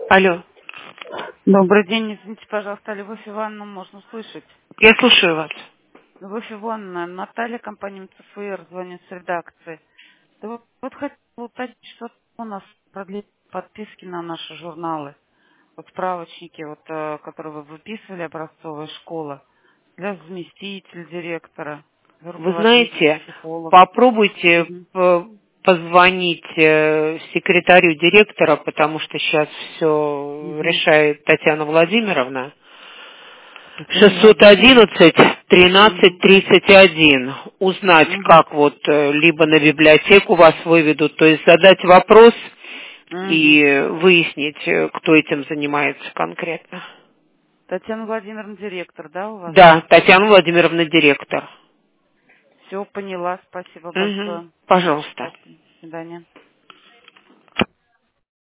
Алло, Добрый день, извините, пожалуйста, Любовь Ивановна, можно слышать? я слушаю вас. Любовь Ивановна, Наталья, компания МЦФР, звонит с редакции. Да вот хотела уточнить, что у нас продлить подписки на наши журналы, вот справочники, которые вы выписывали, образцовая школа, для заместителя директора, для Вы руководителя, знаете, психолога. попробуйте Мгм. позвонить секретарю директора, потому что сейчас все Мгм. решает Татьяна Владимировна. Татьяна Владимировна. 611 13 Мгм. 31. Узнать, Мгм. как либо на библиотеку вас выведут, то есть задать вопрос Мгм. и выяснить, кто этим занимается конкретно. Татьяна Владимировна, директор, да, у вас? Да, Татьяна Владимировна, директор. Все, поняла. Спасибо Мгм. большое. Пожалуйста. Спасибо. До свидания.